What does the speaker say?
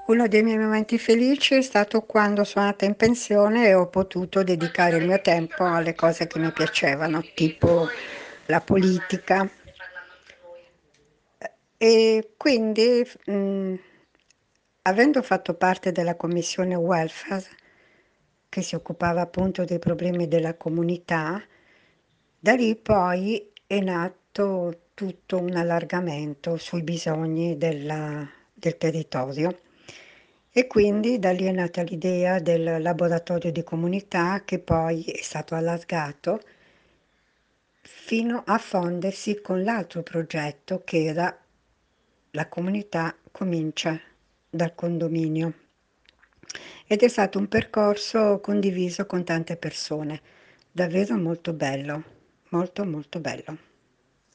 Uno dei miei momenti felici è stato quando sono andata in pensione e ho potuto dedicare il mio tempo alle cose che mi piacevano, tipo la politica. E quindi, avendo fatto parte della commissione welfare, che si occupava appunto dei problemi della comunità, da lì poi è nato tutto un allargamento sui bisogni del territorio. E quindi da lì è nata l'idea del laboratorio di comunità che poi è stato allargato fino a fondersi con l'altro progetto che era la comunità comincia dal condominio. Ed è stato un percorso condiviso con tante persone, davvero molto bello, molto molto bello.